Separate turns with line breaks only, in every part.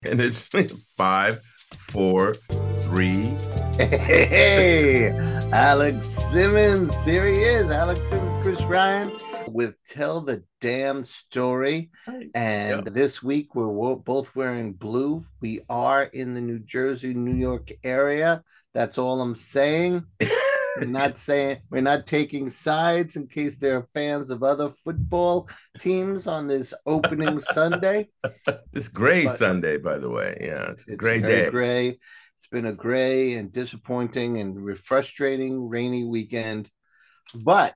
And it's 5, 4, 3.
Hey, Alex Simmons. Here he is. Alex Simmons, Chris Ryan with Tell the Damn Story. And
Yep.
this week we're both wearing blue. We are in the New Jersey, New York area. That's all I'm saying. We're not taking sides in case there are fans of other football teams on this opening Sunday.
It's gray
But
Sunday, by the way. Yeah, it's a
it's
gray
very
day.
gray. It's been a gray and disappointing and frustrating rainy weekend. But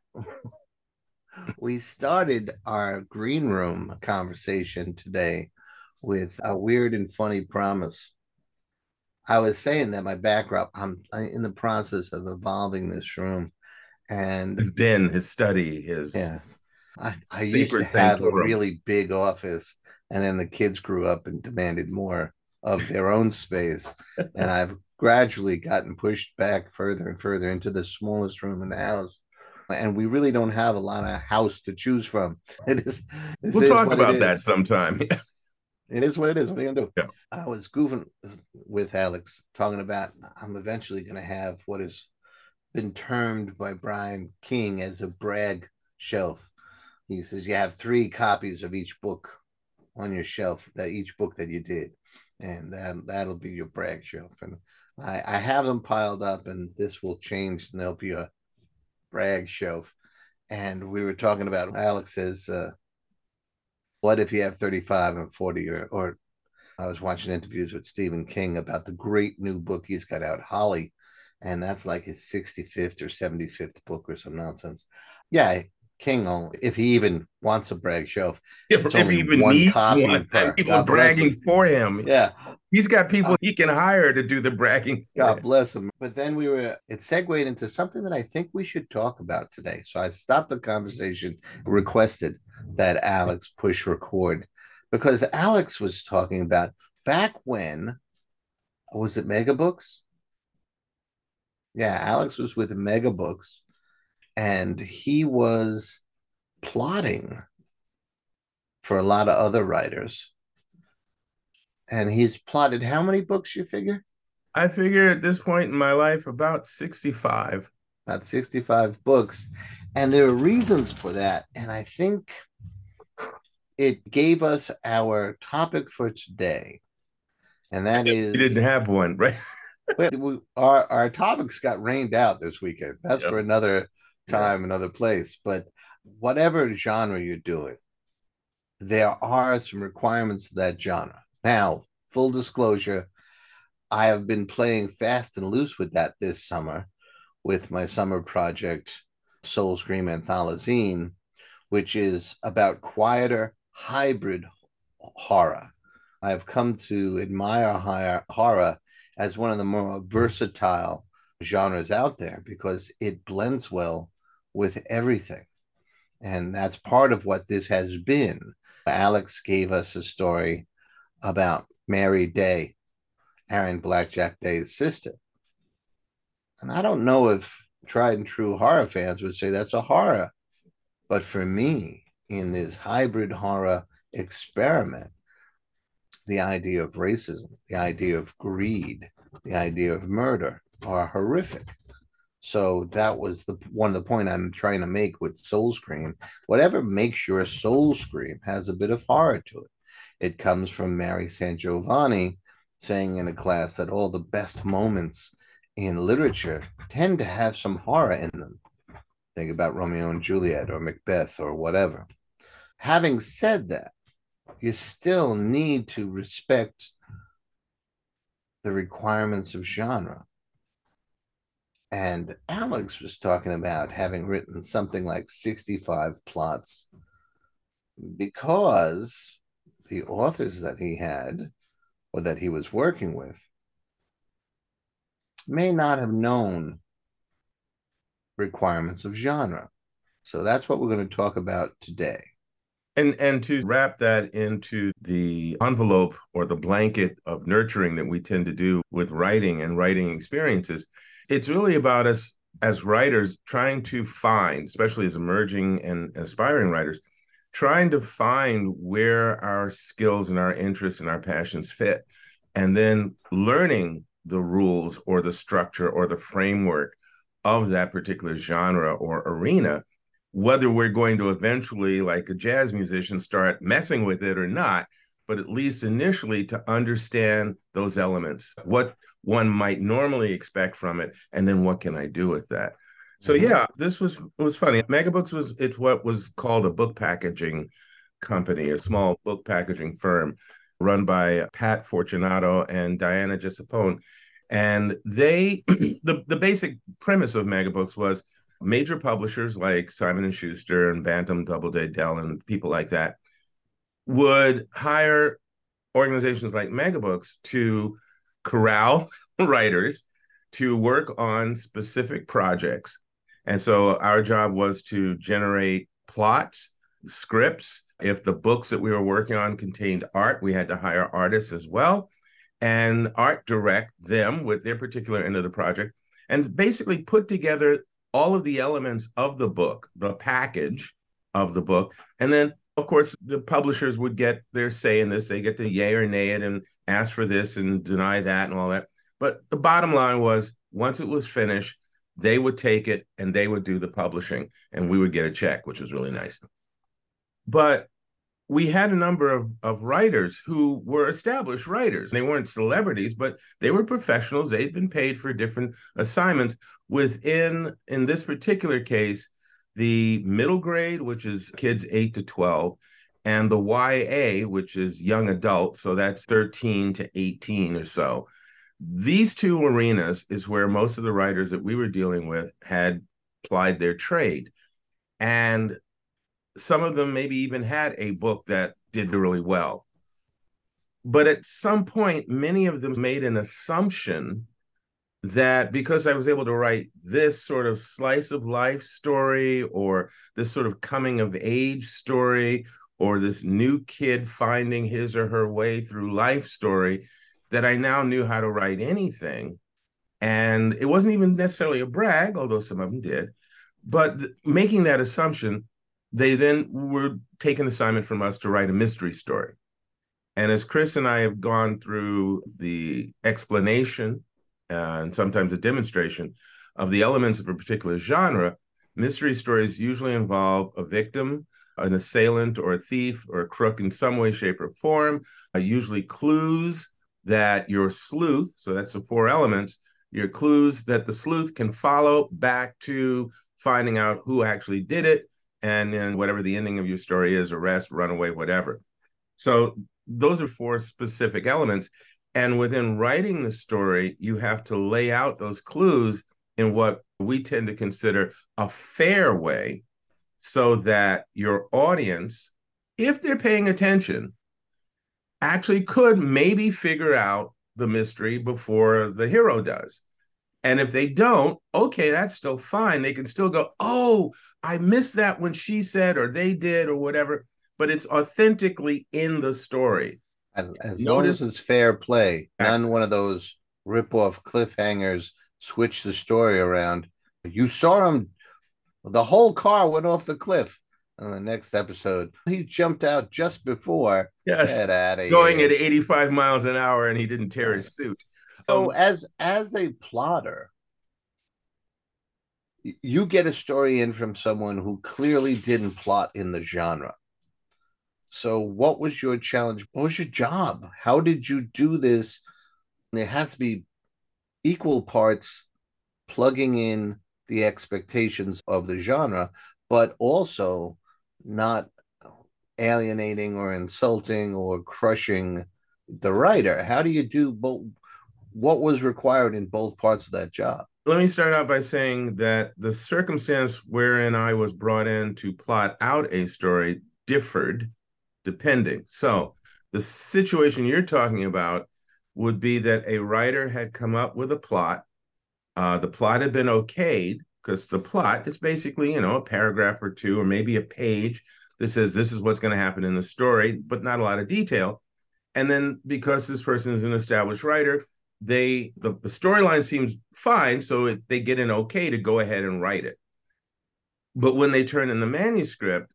we started our green room conversation today with a weird and funny promise. I was saying that my backdrop, I'm in the process of evolving this room. And
His den, his study, his
yeah, I used to
sacred
have a
sanctorum.
really big office, and then the kids grew up and demanded more of their own space. And I've gradually gotten pushed back further and further into the smallest room in the house. And we really don't have a lot of house to choose from. It is, this
We'll
is
talk
what it
about that
is.
sometime.
It is what it is. What are you gonna do?
Yeah.
I was goofing with Alex, talking about I'm eventually gonna have what has been termed by Brian King as a brag shelf. He says you have 3 copies of each book on your shelf, that each book that you did, and that'll be your brag shelf. And I have them piled up, and this will change, and there'll be a brag shelf. And we were talking about, Alex says, what if you have 35 and 40, or I was watching interviews with Stephen King about the great new book he's got out, Holly, and that's like his 65th or 75th book or some nonsense. Yeah, King only, if he even wants a brag shelf,
If,
it's
if he
only
even
one
needs
copy
one,
per.
people
God bless
bragging
him.
for him.
Yeah,
He's got people he can hire to do the bragging for
God
him.
bless him. But then it segued into something that I think we should talk about today. So I stopped the conversation, requested that Alex push record, because Alex was talking about back when, was it Megabooks? Yeah, Alex was with Megabooks, and he was plotting for a lot of other writers. And he's plotted how many books, you figure?
I figure at this point in my life, about 65.
About 65 books. And there are reasons for that. And I think it gave us our topic for today. And that
We didn't
is,
have one, right?
our topics got rained out this weekend. That's
Yep.
for another
Yeah.
time, another place. But whatever genre you're doing, there are some requirements to that genre. Now, full disclosure, I have been playing fast and loose with that this summer with my summer project, Soul Scream Anthologine, which is about quieter hybrid horror. I've come to admire horror as one of the more versatile genres out there because it blends well with everything. And that's part of what this has been. Alex gave us a story about Mary Day, Aaron Blackjack Day's sister. And I don't know if tried and true horror fans would say that's a horror. But for me, in this hybrid horror experiment, the idea of racism, the idea of greed, the idea of murder are horrific. So that was the one of the point I'm trying to make with Soul Scream. Whatever makes your soul scream has a bit of horror to it. It comes from Mary San Giovanni saying in a class that all the best moments in literature tend to have some horror in them. Think about Romeo and Juliet or Macbeth or whatever. Having said that, you still need to respect the requirements of genre. And Alex was talking about having written something like 65 plots because the authors that he had or that he was working with may not have known requirements of genre. So that's what we're going to talk about today.
And to wrap that into the envelope or the blanket of nurturing that we tend to do with writing and writing experiences, it's really about us as writers trying to find, especially as emerging and aspiring writers, trying to find where our skills and our interests and our passions fit, and then learning the rules or the structure or the framework of that particular genre or arena, whether we're going to eventually, like a jazz musician, start messing with it or not, but at least initially to understand those elements, what one might normally expect from it, and then what can I do with that? So yeah, this was funny. Megabooks it's what was called a book packaging company, a small book packaging firm run by Pat Fortunato and Diana Gisapone. And they the basic premise of Megabooks was major publishers like Simon and Schuster and Bantam, Doubleday, Dell, and people like that would hire organizations like Megabooks to corral writers to work on specific projects. And so our job was to generate plots, scripts. If the books that we were working on contained art, we had to hire artists as well and art direct them with their particular end of the project and basically put together all of the elements of the book, the package of the book. And then, of course, the publishers would get their say in this. They get to yay or nay it and ask for this and deny that and all that. But the bottom line was, once it was finished, they would take it and they would do the publishing and we would get a check, which was really nice. But we had a number of writers who were established writers. They weren't celebrities, but they were professionals. They'd been paid for different assignments within, in this particular case, the middle grade, which is kids 8 to 12, and the YA, which is young adult. So that's 13 to 18 or so. These two arenas is where most of the writers that we were dealing with had plied their trade. And some of them maybe even had a book that did really well. But at some point, many of them made an assumption that because I was able to write this sort of slice of life story or this sort of coming of age story or this new kid finding his or her way through life story, that I now knew how to write anything. And it wasn't even necessarily a brag, although some of them did. But making that assumption, they then were taking an assignment from us to write a mystery story. And as Chris and I have gone through the explanation and sometimes a demonstration of the elements of a particular genre, mystery stories usually involve a victim, an assailant, or a thief, or a crook in some way, shape, or form, usually clues that your sleuth, so that's the 4 elements, your clues that the sleuth can follow back to finding out who actually did it, and then whatever the ending of your story is, arrest, runaway, whatever. So those are 4 specific elements. And within writing the story, you have to lay out those clues in what we tend to consider a fair way so that your audience, if they're paying attention, actually could maybe figure out the mystery before the hero does. And if they don't, okay, that's still fine. They can still go, oh, I missed that when she said, or they did, or whatever, but it's authentically in the story.
As long as it's fair play, none one of those rip-off cliffhangers switch the story around. You saw him, the whole car went off the cliff. On the next episode, he jumped out just before.
Yes,
get out of
going
here.
at 85 miles an hour and he didn't tear his suit.
So as a plotter, you get a story in from someone who clearly didn't plot in the genre. So what was your challenge? What was your job? How did you do this? There has to be equal parts plugging in the expectations of the genre, but also not alienating or insulting or crushing the writer. How do you do both? What was required in both parts of that job?
Let me start out by saying that the circumstance wherein I was brought in to plot out a story differed depending. So the situation you're talking about would be that a writer had come up with a plot. The plot had been okayed because the plot is basically, a paragraph or 2 or maybe a page that says this is what's going to happen in the story, but not a lot of detail. And then because this person is an established writer, the storyline seems fine, so they get an okay to go ahead and write it. But when they turn in the manuscript,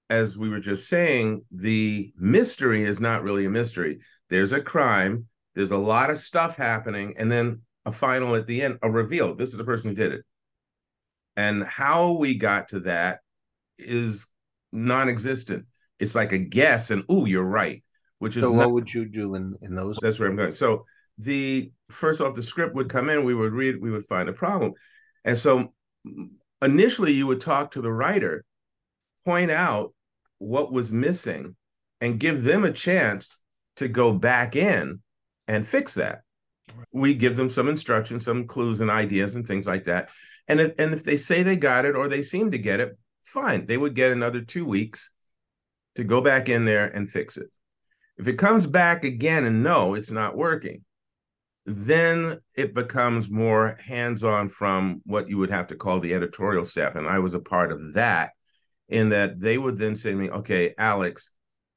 as we were just saying, the mystery is not really a mystery. There's a crime, there's a lot of stuff happening, and then a final at the end, a reveal. This is the person who did it. And how we got to that is non-existent. It's like a guess, and oh, you're right, which is
So
not.
what would you do in those?
That's where I'm going. So the first off, the script would come in, we would read, we would find a problem, and so initially you would talk to the writer, point out what was missing, and give them a chance to go back in and fix that. We give them some instructions, some clues and ideas and things like that. And if they say they got it or they seem to get it, fine. They would get another 2 weeks to go back in there and fix it. If it comes back again and no, it's not working, then it becomes more hands-on from what you would have to call the editorial staff. And I was a part of that, in that they would then say to me, okay, Alex,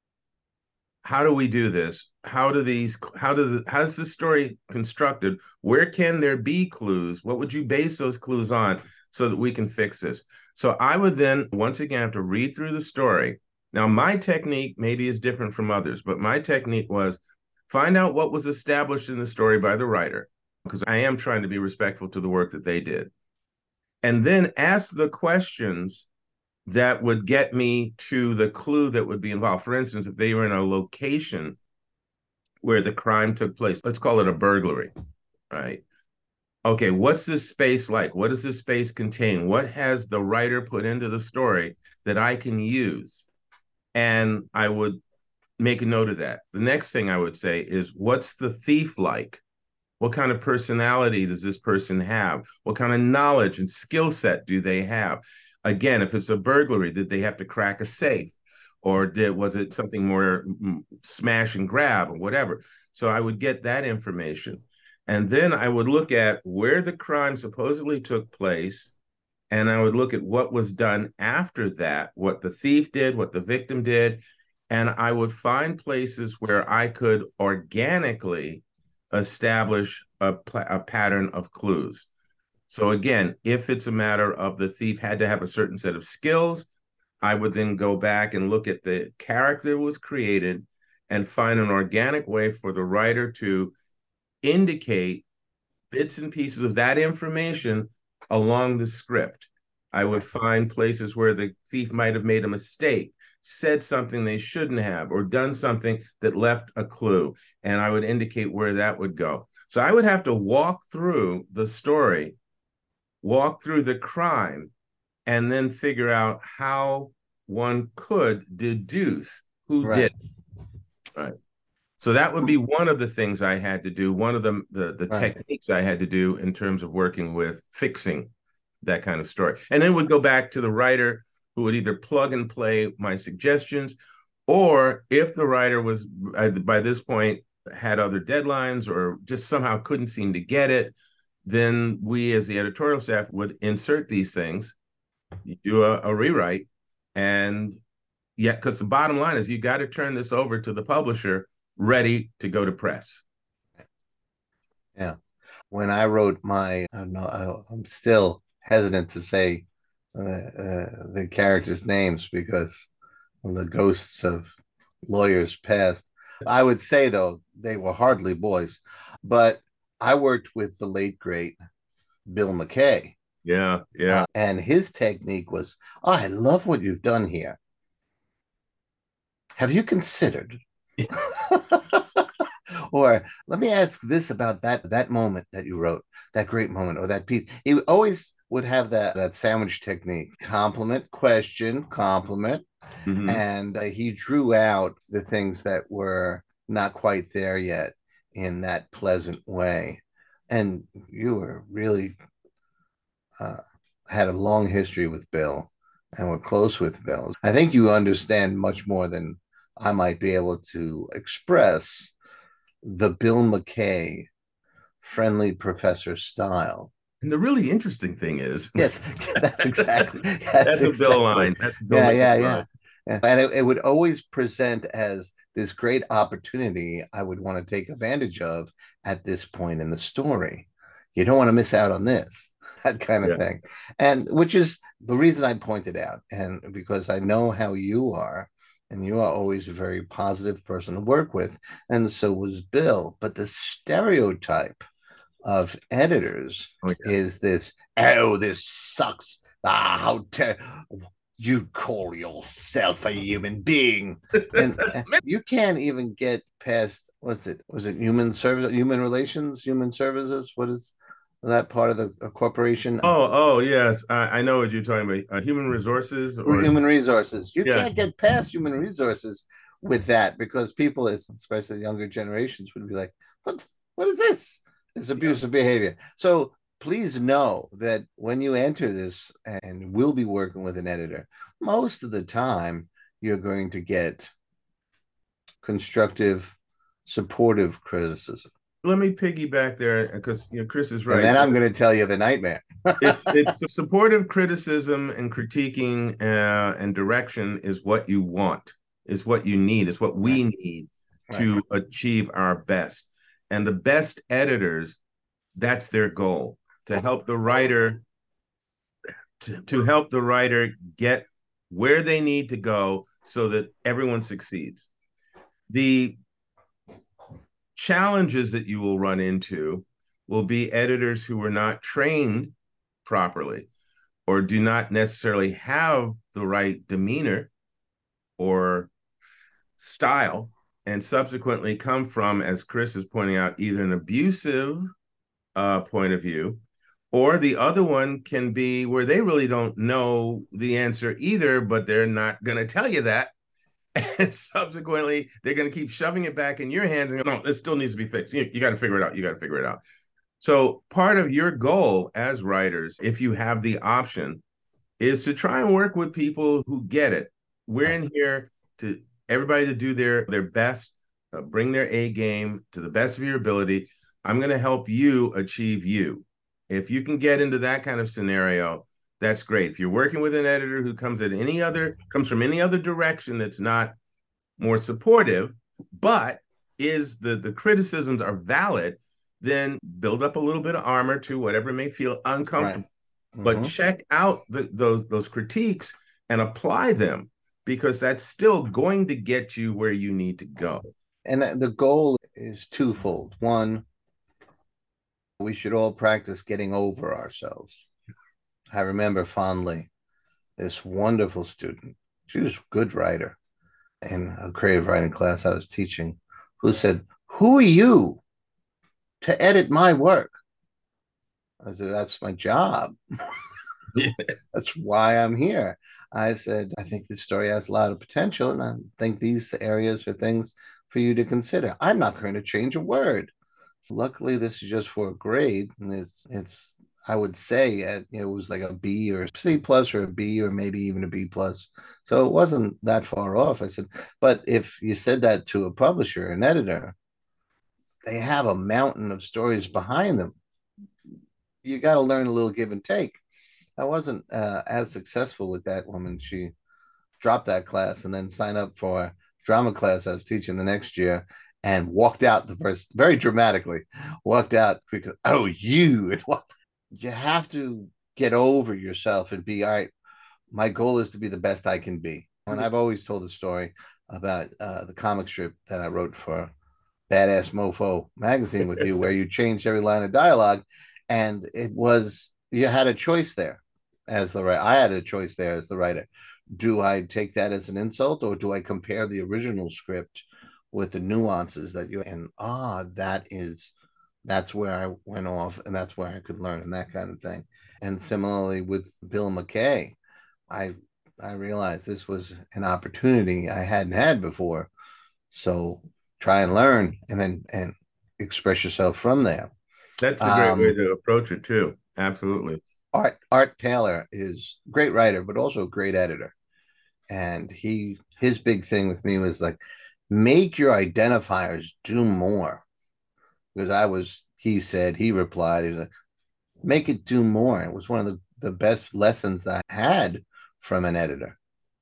how do we do this? How's this story constructed? Where can there be clues? What would you base those clues on so that we can fix this? So I would then once again have to read through the story. Now, my technique maybe is different from others, but my technique was find out what was established in the story by the writer, because I am trying to be respectful to the work that they did. And then ask the questions that would get me to the clue that would be involved. For instance, if they were in a location where the crime took place, let's call it a burglary, right? Okay, what's this space like? What does this space contain? What has the writer put into the story that I can use? And I would make a note of that. The next thing I would say is, what's the thief like? What kind of personality does this person have? What kind of knowledge and skill set do they have? Again, if it's a burglary, did they have to crack a safe? Or was it something more smash and grab or whatever? So I would get that information. And then I would look at where the crime supposedly took place. And I would look at what was done after that, what the thief did, what the victim did. And I would find places where I could organically establish a pattern of clues. So again, if it's a matter of the thief had to have a certain set of skills, I would then go back and look at the character that was created and find an organic way for the writer to indicate bits and pieces of that information along the script. I would find places where the thief might have made a mistake, said something they shouldn't have, or done something that left a clue, and I would indicate where that would go. So I would have to walk through the story, walk through the crime, and then figure out how one could deduce who did it. Right. So that would be one of the things I had to do, one of the techniques I had to do in terms of working with fixing that kind of story. And then we'd go back to the writer, who would either plug and play my suggestions, or if the writer was by this point had other deadlines or just somehow couldn't seem to get it, then we as the editorial staff would insert these things, do a rewrite, and yeah, because the bottom line is you got to turn this over to the publisher ready to go to press.
Yeah. When I wrote my, I don't know, I'm still hesitant to say the characters' names because of the ghosts of lawyers past. I would say, though, they were hardly boys. But I worked with the late, great Bill McKay.
Yeah, yeah.
And his technique was, oh, I love what you've done here. Have you considered? Or let me ask this about that moment that you wrote, that great moment or that piece. He always would have that sandwich technique: compliment, question, compliment. Mm-hmm. And he drew out the things that were not quite there yet in that pleasant way. And you were really had a long history with Bill and were close with Bill. I think you understand much more than I might be able to express the Bill McKay friendly professor style.
And the really interesting thing is,
yes, that's exactly
that's a Bill line. That's Bill
yeah. And it would always present as this great opportunity I would want to take advantage of at this point in the story. You don't want to miss out on this, that kind of
Yeah.
thing. And which is the reason I pointed out, and because I know how you are, and you are always a very positive person to work with, and so was Bill. But the stereotype of editors
Oh yeah.
is this, oh, this sucks. Ah, how you call yourself a human being, and you can't even get past, what's it, was it human service, human relations, human services, what is that part of the corporation?
Oh yes, I know what you're talking about. Human resources, or
Human resources. You
yeah,
can't get past human resources with that, because people, especially younger generations, would be like, what is this? This
yeah.
abusive behavior. So please know that when you enter this and will be working with an editor, most of the time you're going to get constructive, supportive criticism.
Let me piggyback there because Chris is
And
right.
then I'm going to tell you the nightmare.
It's supportive criticism and critiquing and direction is what you want, is what you need, it's what
Right.
we need
Right.
to achieve our best. And the best editors, that's their goal, to help the writer to help the writer get where they need to go so that everyone succeeds. The challenges that you will run into will be editors who are not trained properly or do not necessarily have the right demeanor or style, and subsequently come from, as Chris is pointing out, either an abusive point of view, or the other one can be where they really don't know the answer either, but they're not going to tell you that. And subsequently, they're going to keep shoving it back in your hands and go, no, it still needs to be fixed. You got to figure it out. You got to figure it out. So, part of your goal as writers, if you have the option, is to try and work with people who get it. We're
Right.
in here to everybody to do their best, bring their A game to the best of your ability. I'm going to help you achieve you. If you can get into that kind of scenario, that's great. If you're working with an editor who comes from any other direction that's not more supportive, but is the criticisms are valid, then build up a little bit of armor to whatever may feel
Right.
uncomfortable, but
Mm-hmm.
check out those critiques and apply them, because that's still going to get you where you need to go.
And the goal is twofold. One, we should all practice getting over ourselves. I remember fondly this wonderful student. She was a good writer in a creative writing class I was teaching, who said, "Who are you to edit my work?" I said, "That's my job.
Yeah.
That's why I'm here." I said, "I think this story has a lot of potential, and I think these areas are things for you to consider. I'm not going to change a word." So luckily, this is just for a grade, and it's I would say it was like a B or C plus or a B or maybe even a B plus. So it wasn't that far off. I said, but if you said that to a publisher, an editor, they have a mountain of stories behind them. You got to learn a little give and take. I wasn't as successful with that woman. She dropped that class and then signed up for a drama class I was teaching the next year, and walked out the first, very dramatically, walked out because, oh, you have to get over yourself and be, all right, my goal is to be the best I can be. And I've always told the story about the comic strip that I wrote for Badass Mofo magazine with you, where you changed every line of dialogue. And it was, you had a choice there as the writer. I had a choice there as the writer. Do I take that as an insult, or do I compare the original script with the nuances that you, and that's where I went off, and that's where I could learn, and that kind of thing. And similarly with Bill McKay, I I realized this was an opportunity I hadn't had before. So try and learn, and then and express yourself from there.
That's a great way
Um,
to approach it too. Absolutely.
Art Taylor is a great writer, but also a great editor. And his big thing with me was like, make your identifiers do more. Because he replied, he's like, make it do more. It was one of the best lessons that I had from an editor.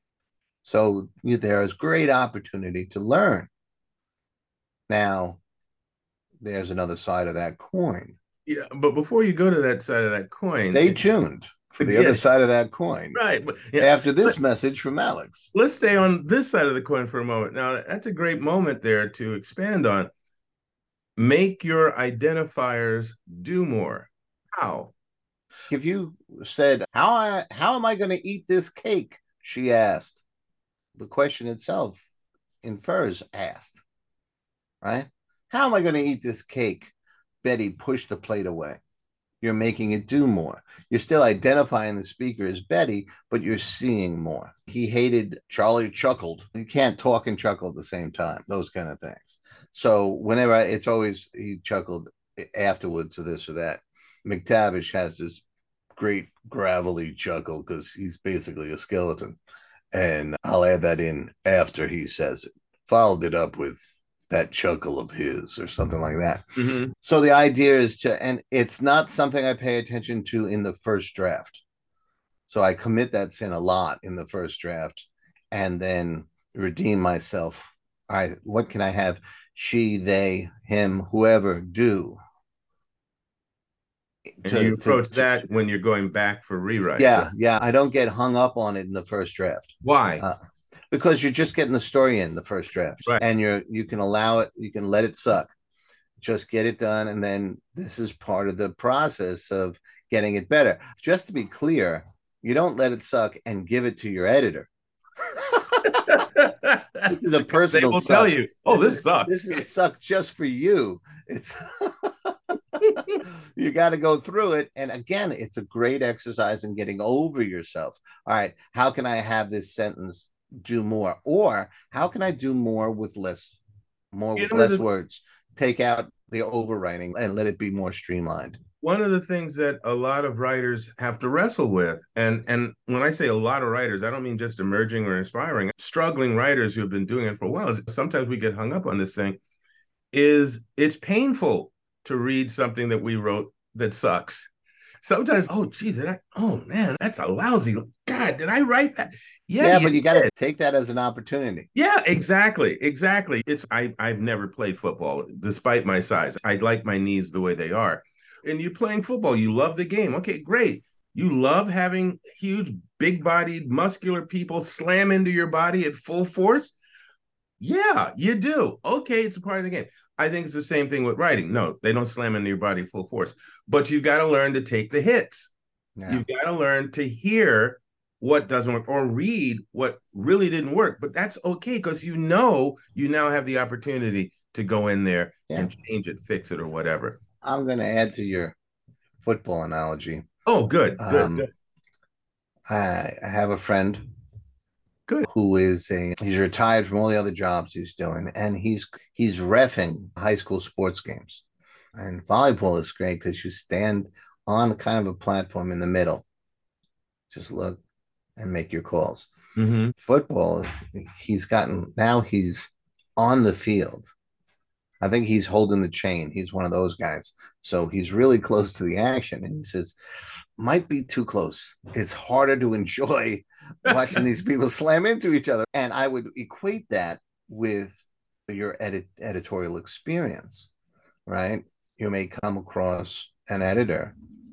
So there is great opportunity to learn. Now, there's another side of that coin.
Yeah, but before you go to that side of that coin,
Stay tuned for the other
again,
side of that coin
right? But yeah,
after
let,
this message from Alex.
let's stay on this side of the coin for a moment. Now, that's a great moment there to expand on. Make your identifiers do more. How?
If you said, how am I going to eat this cake? She asked. The question itself infers asked, right? How am I going to eat this cake? Betty pushed the plate away. You're making it do more. You're still identifying the speaker as Betty, but you're seeing more. He hated Charlie chuckled. You can't talk and chuckle at the same time, those kind of things. So whenever it's always he chuckled afterwards or this or that. McTavish has this great gravelly chuckle because he's basically a skeleton. And I'll add that in after he says it. Followed it up with that chuckle of his or something like that.
Mm-hmm.
So the idea is to, and it's not something I pay attention to in the first draft. So I commit that sin a lot in the first draft and then redeem myself. All right, what can I have she, they, him, whoever do
And you approach that when you're going back for rewrites, right?
yeah. I don't get hung up on it in the first draft.
Why?
Because you're just getting the story in the first draft
Right.
and you can allow it, you can let it suck, just get it done, and then this is part of the process of getting it better. Just to be clear, you don't let it suck and give it to your editor. This is a personal
they will
suck.
tell you, oh, this sucks.
This is a suck just for you. It's you got to go through it. And again, it's a great exercise in getting over yourself. All right, how can I have this sentence do more? Or how can I do more with less words? Take out the overwriting and let it be more streamlined.
One of the things that a lot of writers have to wrestle with, and when I say a lot of writers, I don't mean just emerging or inspiring, struggling writers who have been doing it for a while, sometimes we get hung up on this thing, is it's painful to read something that we wrote that sucks. Sometimes, oh, gee, oh man, that's a lousy, God, did I write that?
Yeah, but you got to take that as an opportunity.
Yeah, exactly. I've never played football despite my size. I like my knees the way they are. And you're playing football, you love the game. Okay, great. You love having huge, big-bodied, muscular people slam into your body at full force? Yeah, you do. Okay, it's a part of the game. I think it's the same thing with writing. No, they don't slam into your body full force, but you've got to learn to take the hits. Yeah. You've got to learn to hear what doesn't work or read what really didn't work. But that's okay because you now have the opportunity to go in there and change it, fix it, or whatever.
I'm going to add to your football analogy.
Oh, good. Good.
I have a friend
Good.
who is he's retired from all the other jobs he's doing, and he's reffing high school sports games. And volleyball is great because you stand on kind of a platform in the middle, just look and make your calls.
Mm-hmm.
Football, he's on the field. I think he's holding the chain. He's one of those guys. So he's really close to the action. And he says, might be too close. It's harder to enjoy watching these people slam into each other. And I would equate that with your editorial experience, right? You may come across an editor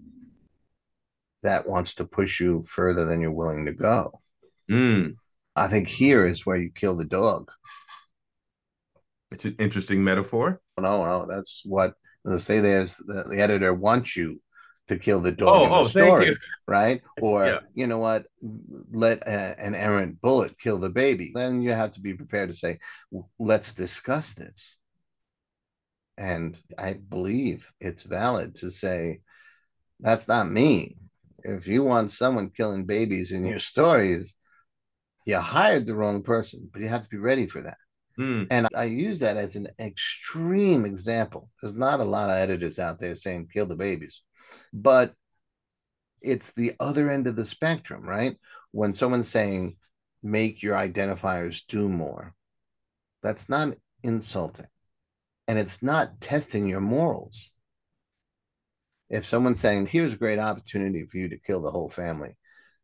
that wants to push you further than you're willing to go. I think here is where you kill the dog.
It's an interesting metaphor.
No, that's what they say. There's the editor wants you to kill the dog in the story, right? Or you know what? Let an errant bullet kill the baby. Then you have to be prepared to say, "Let's discuss this." And I believe it's valid to say, "That's not me." If you want someone killing babies in your stories, you hired the wrong person, but you have to be ready for that. And I use that as an extreme example. There's not a lot of editors out there saying kill the babies, but it's the other end of the spectrum, right? When someone's saying make your identifiers do more, that's not insulting. And it's not testing your morals. If someone's saying here's a great opportunity for you to kill the whole family,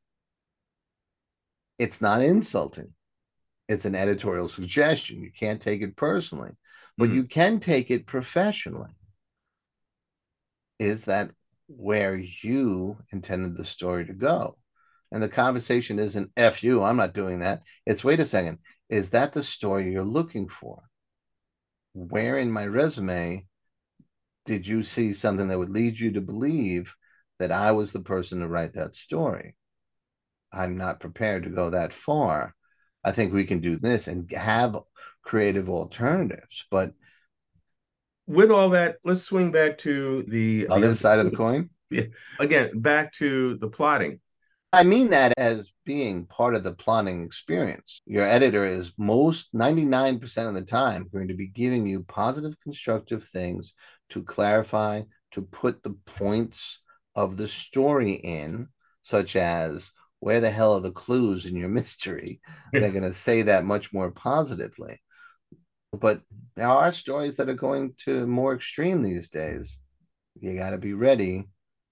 it's not insulting. It's an editorial suggestion. You can't take it personally, but you can take it professionally. is that where you intended the story to go? And the conversation isn't F you, I'm not doing that. It's wait a second, is that the story you're looking for? Where in my resume did you see something that would lead you to believe that I was the person to write that story? I'm not prepared to go that far. I think we can do this and have creative alternatives. But
With all that, let's swing back to the
other
other,
side of the coin,
yeah, again, back to the plotting.
I mean that as being part of the plotting experience. Your editor is most 99% of the time going to be giving you positive, constructive things to clarify, to put the points of the story in, such as where the hell are the clues in your mystery? They're going to say that much more positively. But there are stories that are going to more extreme these days. You got to be ready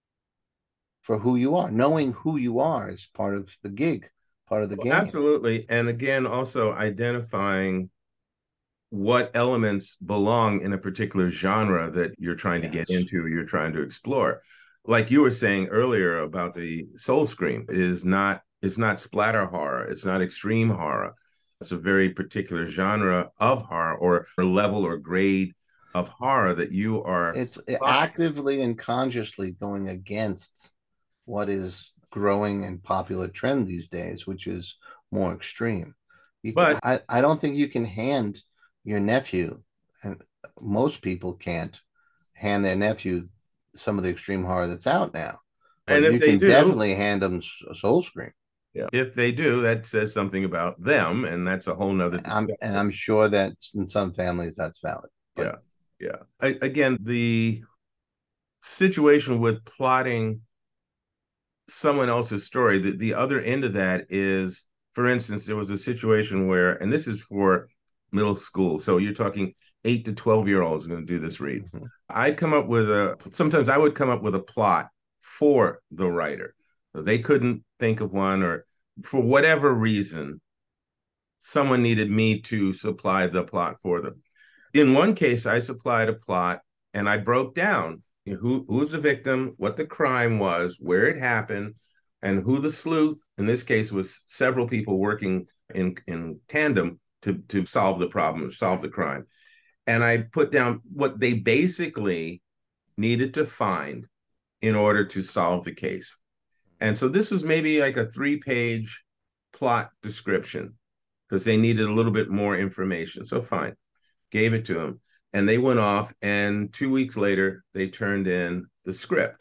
for who you are. Knowing who you are is part of the gig, part of the
Well,
game.
absolutely. And again, also identifying what elements belong in a particular genre that you're trying to get
Yes.
into, you're trying to explore. Like you were saying earlier about the Soul Scream, it's not splatter horror, it's not extreme horror. It's a very particular genre of horror or level or grade of horror that you are
It's
supplying.
actively and consciously going against what is growing and popular trend these days, which is more extreme.
But
I don't think you can hand your nephew, and most people can't hand their nephew some of the extreme horror that's out now, but
and if
you
they
can
do,
definitely hand them Soul Scream.
yeah, if they do, that says something about them, and that's a whole nother discussion.
I'm sure that in some families that's valid, but
Yeah, yeah. Again, the situation with plotting someone else's story, the other end of that is, for instance, there was a situation where, and this is for middle school, so you're talking 8 to 12-year-olds are going to do this read.
mm-hmm.
Sometimes I would come up with a plot for the writer. They couldn't think of one, or for whatever reason, someone needed me to supply the plot for them. In one case, I supplied a plot and I broke down who's the victim, what the crime was, where it happened, and who the sleuth, in this case, was several people working in tandem to solve the problem, solve the crime. And I put down what they basically needed to find in order to solve the case. And so this was maybe like a 3-page plot description because they needed a little bit more information. So fine, gave it to them. And they went off, and 2 weeks later, they turned in the script.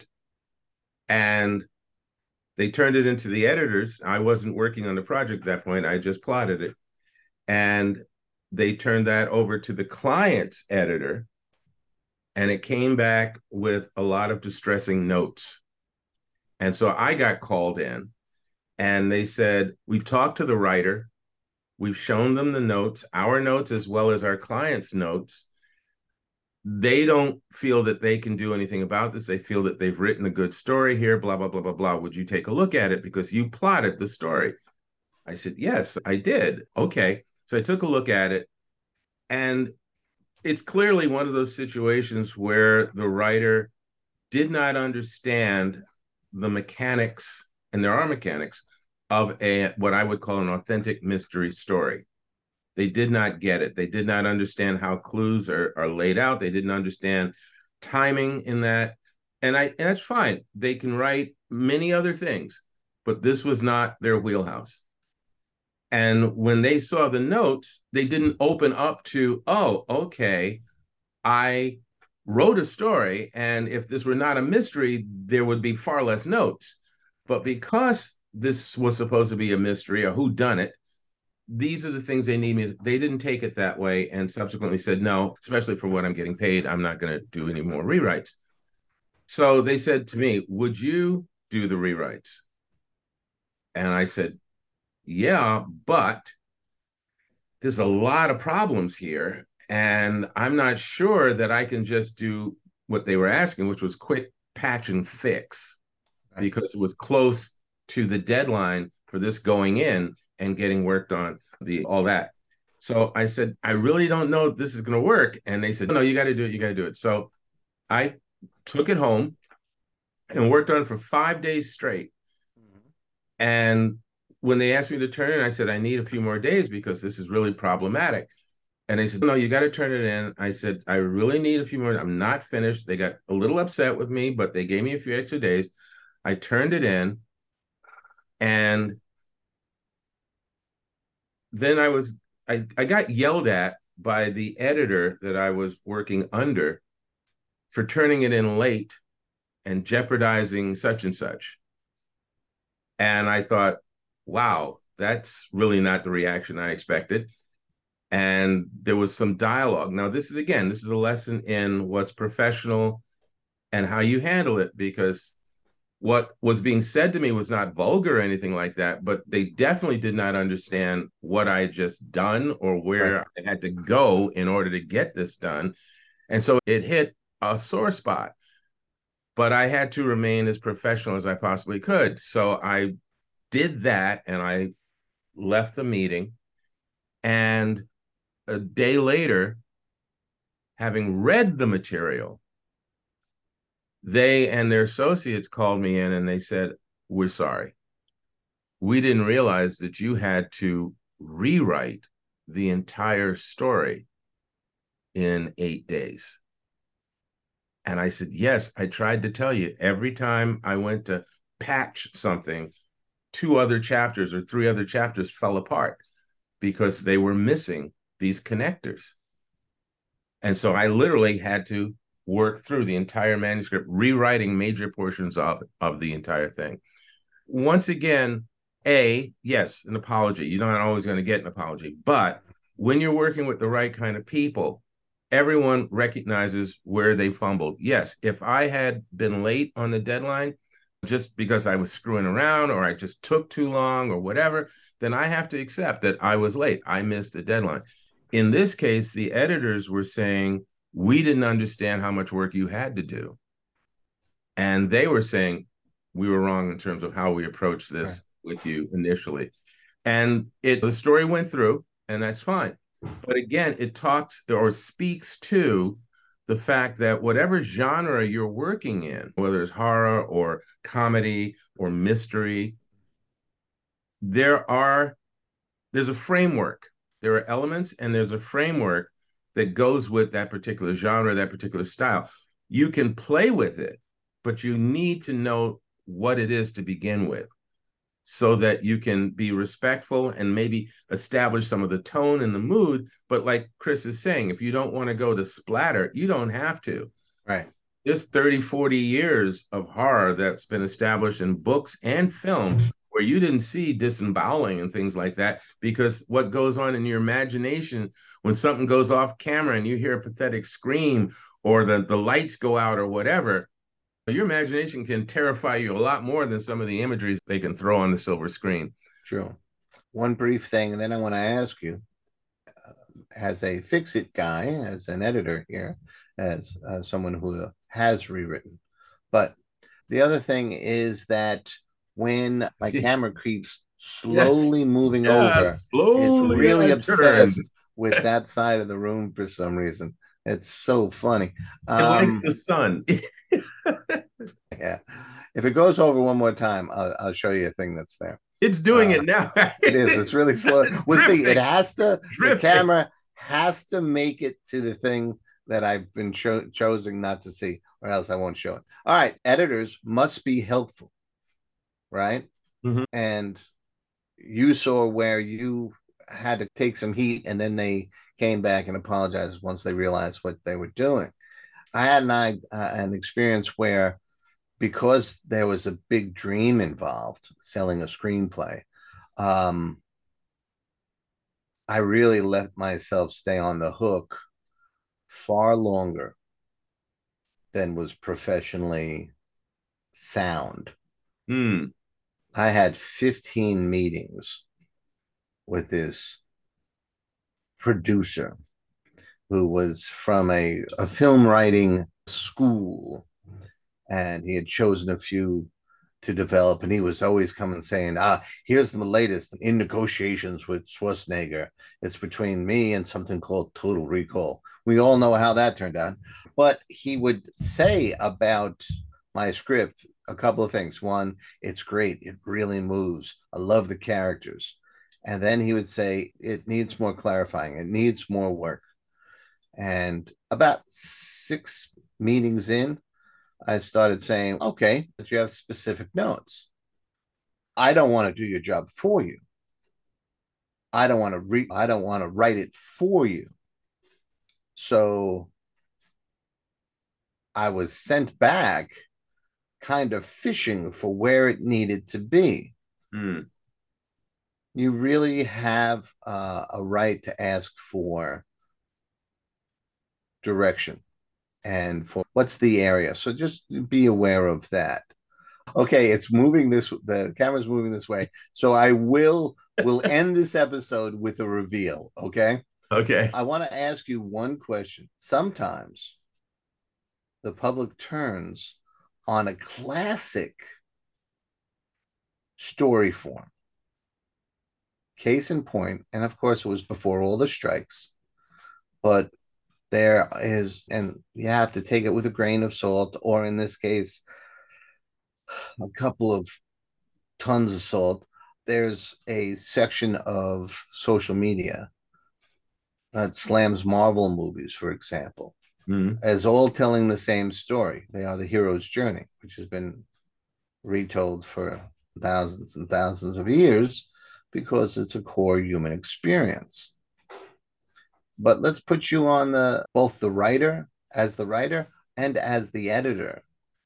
And they turned it into the editors. I wasn't working on the project at that point. I just plotted it. And they turned that over to the client's editor. And it came back with a lot of distressing notes. And so I got called in, and they said, we've talked to the writer. We've shown them the notes, our notes as well as our client's notes. They don't feel that they can do anything about this. They feel that they've written a good story here, blah, blah, blah, blah, blah. Would you take a look at it because you plotted the story? I said, yes, I did. Okay. So I took a look at it, and it's clearly one of those situations where the writer did not understand the mechanics, and there are mechanics of a what I would call an authentic mystery story. They did not get it. They did not understand how clues are laid out. They didn't understand timing in that. And that's fine. They can write many other things, but this was not their wheelhouse. And when they saw the notes, they didn't open up to, oh, okay, I wrote a story. And if this were not a mystery, there would be far less notes. But because this was supposed to be a mystery, a who done it, these are the things they need me. They didn't take it that way and subsequently said, no, especially for what I'm getting paid, I'm not going to do any more rewrites. So they said to me, would you do the rewrites? And I said, yeah, but there's a lot of problems here. And I'm not sure that I can just do what they were asking, which was quick patch and fix, because it was close to the deadline for this going in and getting worked on all that. So I said, I really don't know if this is going to work. And they said, no, you got to do it. You got to do it. So I took it home and worked on it for 5 days straight. And when they asked me to turn it in, I said, I need a few more days because this is really problematic. And they said, no, you got to turn it in. I said, I really need a few more. I'm not finished. They got a little upset with me, but they gave me a few extra days. I turned it in. And then I got yelled at by the editor that I was working under for turning it in late and jeopardizing such and such. And I thought, wow, that's really not the reaction I expected. And there was some dialogue. Now, this is a lesson in what's professional and how you handle it, because what was being said to me was not vulgar or anything like that, but they definitely did not understand what I had just done or where I had to go in order to get this done. And so it hit a sore spot, but I had to remain as professional as I possibly could. So I did that and I left the meeting. And a day later, having read the material, they and their associates called me in and they said, we're sorry. We didn't realize that you had to rewrite the entire story in 8 days. And I said, yes, I tried to tell you. Every time I went to patch something, 2 other chapters or 3 other chapters fell apart because they were missing these connectors. And so I literally had to work through the entire manuscript, rewriting major portions of the entire thing. Once again, yes, an apology. You're not always going to get an apology. But when you're working with the right kind of people, everyone recognizes where they fumbled. Yes, if I had been late on the deadline just because I was screwing around or I just took too long or whatever, then I have to accept that I was late. I missed a deadline. In this case, the editors were saying, we didn't understand how much work you had to do. And they were saying, we were wrong in terms of how we approached this with you initially. And the story went through, and that's fine. But again, it talks or speaks to the fact that whatever genre you're working in, whether it's horror or comedy or mystery, there's a framework. There are elements and there's a framework that goes with that particular genre, that particular style. You can play with it, but you need to know what it is to begin with so that you can be respectful and maybe establish some of the tone and the mood. But like Chris is saying, if you don't want to go to splatter, you don't have to.
Right.
There's 30, 40 years of horror that's been established in books and film where you didn't see disemboweling and things like that, because what goes on in your imagination when something goes off camera and you hear a pathetic scream or the lights go out or whatever, your imagination can terrify you a lot more than some of the imageries they can throw on the silver screen.
True. One brief thing, and then I want to ask you, as a fix-it guy, as an editor here, as someone who has rewritten, but the other thing is that when my camera keeps slowly moving over,
slowly
it's really obsessed with that side of the room for some reason. It's so funny.
It likes the sun.
Yeah. If it goes over one more time, I'll show you a thing that's there.
It's doing it now.
It is. It's really slow. We'll see. It has to. The camera has to make it to the thing that I've been choosing not to see, or else I won't show it. All right. Editors must be helpful, right?
Mm-hmm.
And you saw where you had to take some heat, and then they came back and apologized once they realized what they were doing. I had an experience where, because there was a big dream involved, selling a screenplay, I really let myself stay on the hook far longer than was professionally sound. I had 15 meetings with this producer who was from a film writing school, and he had chosen a few to develop, and he was always coming saying, here's the latest in negotiations with Schwarzenegger. It's between me and something called Total Recall. We all know how that turned out. But he would say about my script, a couple of things. One, it's great. It really moves. I love the characters. And then he would say, it needs more clarifying. It needs more work. And about 6 meetings in, I started saying, okay, but you have specific notes. I don't want to do your job for you. I don't want to write it for you. So I was sent back kind of fishing for where it needed to be.
Mm.
You really have a right to ask for direction and for what's the area. So just be aware of that. Okay, it's moving this, the camera's moving this way. So we'll end this episode with a reveal, okay?
Okay.
I want to ask you one question. Sometimes the public turns on a classic story form. Case in point, and of course it was before all the strikes, but there is, and you have to take it with a grain of salt, or in this case, a couple of tons of salt. There's a section of social media that slams Marvel movies, for example,
Mm.
as all telling the same story. They are the hero's journey, which has been retold for thousands and thousands of years because it's a core human experience. But let's put you on the both the writer and as the editor.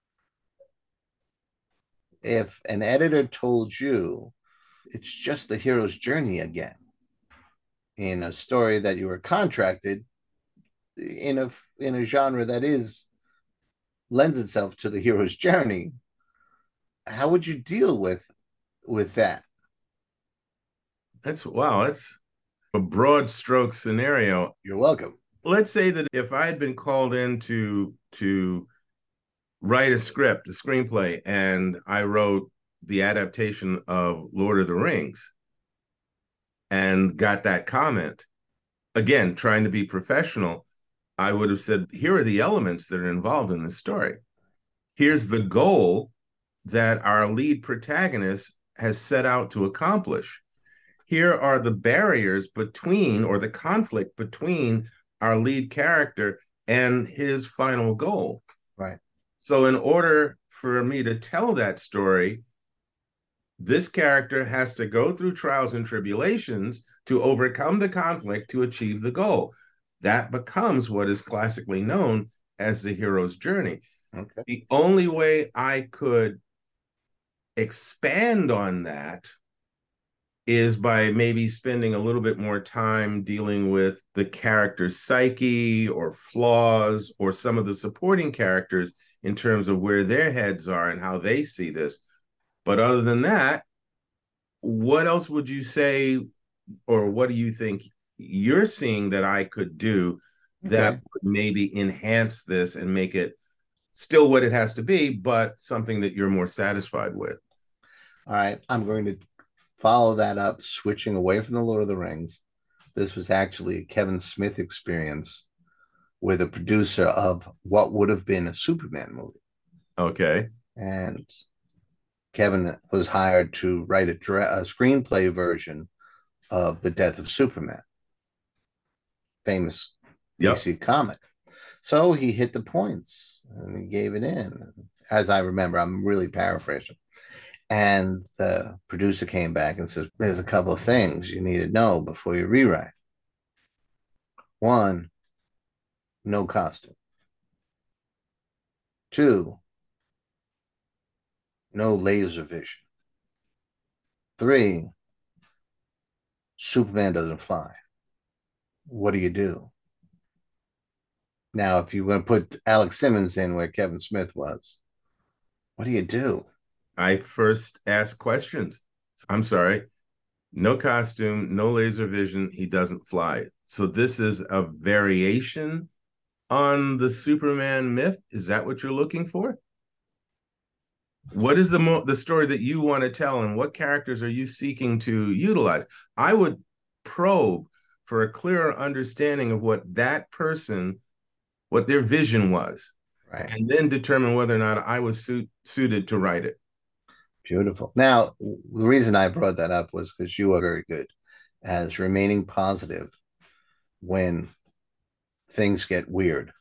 If an editor told you it's just the hero's journey again in a story that you were contracted in a genre that is lends itself to the hero's journey, how would you deal with that?
That's wow. That's a broad stroke scenario.
You're welcome.
Let's say that if I had been called in to write a script, a screenplay, and I wrote the adaptation of Lord of the Rings and got that comment, again, trying to be professional, I would have said, here are the elements that are involved in this story. Here's the goal that our lead protagonist has set out to accomplish. Here are the barriers between, or the conflict between our lead character and his final goal.
Right.
So in order for me to tell that story, this character has to go through trials and tribulations to overcome the conflict to achieve the goal. That becomes what is classically known as the hero's journey.
Okay.
The only way I could expand on that is by maybe spending a little bit more time dealing with the character's psyche or flaws or some of the supporting characters in terms of where their heads are and how they see this. But other than that, what else would you say, or what do you think you're seeing that I could do that would maybe enhance this and make it still what it has to be, but something that you're more satisfied with?
All right. I'm going to follow that up, switching away from the Lord of the Rings. This was actually a Kevin Smith experience with a producer of what would have been a Superman movie.
Okay.
And Kevin was hired to write a screenplay version of The Death of Superman, famous DC comic. So he hit the points and he gave it in. As I remember, I'm really paraphrasing. And the producer came back and says, there's a couple of things you need to know before you rewrite. One, no costume. Two, no laser vision. Three, Superman doesn't fly. What do you do? Now, if you're going to put Alex Simmons in where Kevin Smith was, what do you do?
I first ask questions. I'm sorry. No costume, no laser vision. He doesn't fly. So this is a variation on the Superman myth. Is that what you're looking for? What is the story that you want to tell, and what characters are you seeking to utilize? I would probe for a clearer understanding of what that person, what their vision was.
Right.
and then determine whether or not I was suited to write it.
Beautiful. Now, the reason I brought that up was because you are very good as remaining positive when things get weird,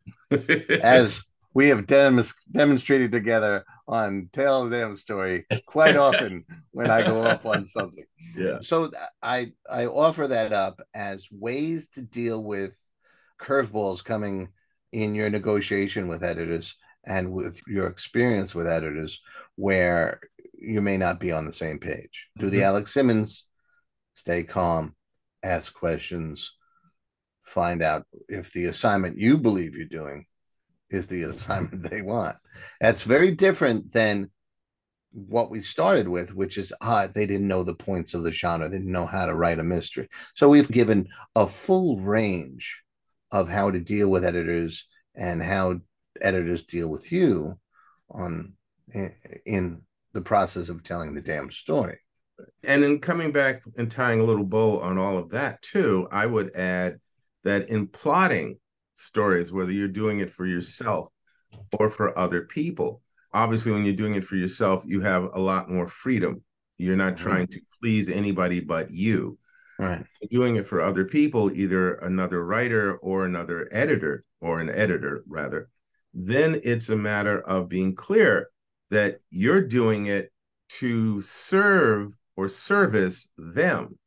as we have demonstrated together on Tale of the Damn Story quite often when I go off on something.
Yeah.
So I offer that up as ways to deal with curveballs coming in your negotiation with editors and with your experience with editors where you may not be on the same page. Do the Alex Simmons, stay calm, ask questions, find out if the assignment you believe you're doing is the assignment they want. That's very different than what we started with, which is they didn't know the points of the genre, they didn't know how to write a mystery. So we've given a full range of how to deal with editors and how editors deal with you on in the process of telling the damn story.
And in coming back and tying a little bow on all of that too, I would add that in plotting stories, whether you're doing it for yourself or for other people, obviously when you're doing it for yourself, you have a lot more freedom. You're not trying to please anybody but you.
Right.
Doing it for other people, either another writer or another editor, or an editor rather, then it's a matter of being clear that you're doing it to serve or service them.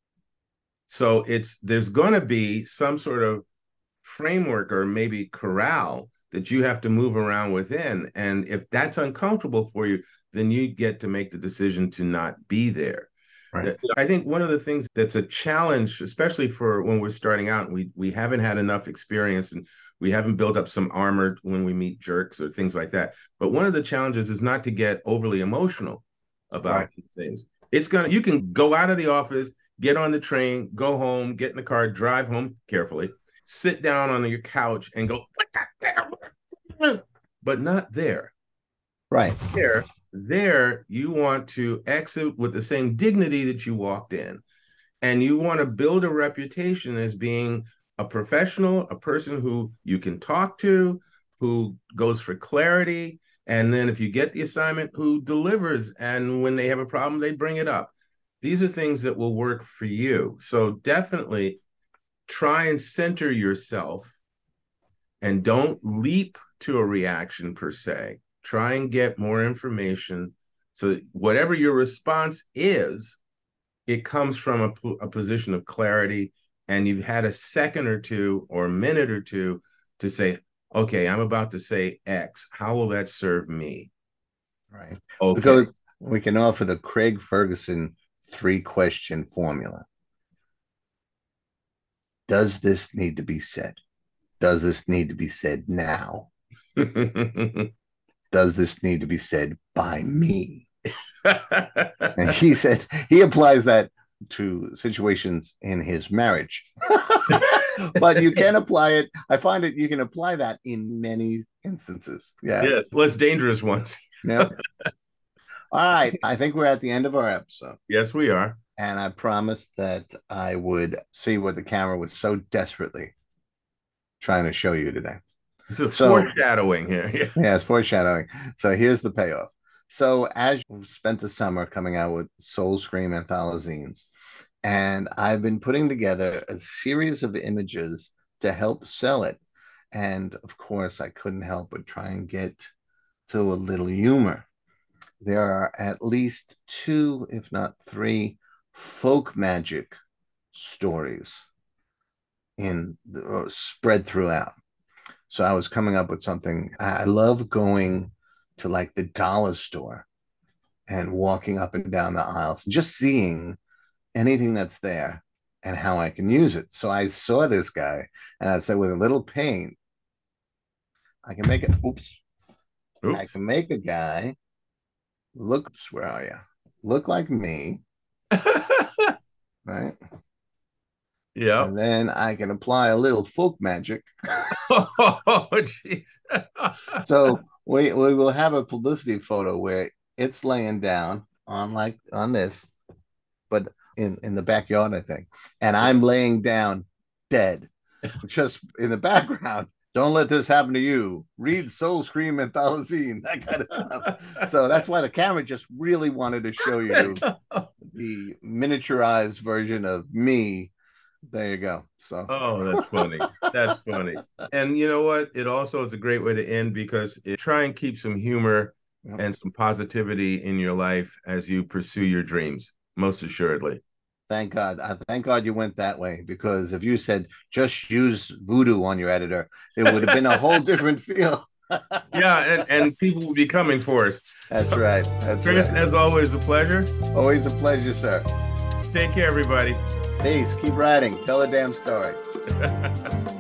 So there's going to be some sort of framework or maybe corral that you have to move around within. And if that's uncomfortable for you, then you get to make the decision to not be there.
Right.
I think one of the things that's a challenge, especially for when we're starting out, we haven't had enough experience and we haven't built up some armor when we meet jerks or things like that. But one of the challenges is not to get overly emotional about these things. You can go out of the office, get on the train, go home, get in the car, drive home carefully, sit down on your couch and go, but not there.
Right.
There, you want to exit with the same dignity that you walked in. And you want to build a reputation as being a professional, a person who you can talk to, who goes for clarity. And then if you get the assignment, who delivers. And when they have a problem, they bring it up. These are things that will work for you. So definitely try and center yourself and don't leap to a reaction per se. Try and get more information so that whatever your response is, it comes from a position of clarity, and you've had a second or two or a minute or two to say, okay, I'm about to say X. How will that serve me?
Right.
Okay.
We can offer the Craig Ferguson 3-question formula. Does this need to be said? Does this need to be said now? Does this need to be said by me? And he said he applies that to situations in his marriage. But you can apply it. I find that you can apply that in many instances. Yeah.
Yes, less dangerous ones.
Yeah. All right. I think we're at the end of our episode.
Yes, we are.
And I promised that I would see what the camera was so desperately trying to show you today.
It's foreshadowing here.
Yeah, it's foreshadowing. So here's the payoff. So as you spent the summer coming out with Soul Scream anthologies, and I've been putting together a series of images to help sell it. And of course, I couldn't help but try and get to a little humor. There are at least 2, if not 3, folk magic stories spread throughout. So I was coming up with something. I love going to like the dollar store and walking up and down the aisles, just seeing anything that's there and how I can use it. So I saw this guy and I said, with a little paint, I can make it. Oops. I can make a guy look, where are you? Look like me. Right.
Yeah.
And then I can apply a little folk magic.
Oh, jeez.
So we will have a publicity photo where it's laying down on this, but in the backyard, I think. And I'm laying down dead, just in the background. Don't let this happen to you. Read Soul Scream Anthology, that kind of stuff. So that's why the camera just really wanted to show you the miniaturized version of me. There you go. So,
oh, that's funny. That's funny. And you know what? It also is a great way to end because try and keep some humor and some positivity in your life as you pursue your dreams, most assuredly.
Thank God. Thank God you went that way, because if you said just use voodoo on your editor, it would have been a whole different feel.
Yeah, and people will be coming for us.
That's so, right. That's
Chris,
right.
as always, a pleasure.
Always a pleasure, sir.
Take care, everybody.
Peace. Keep writing. Tell a damn story.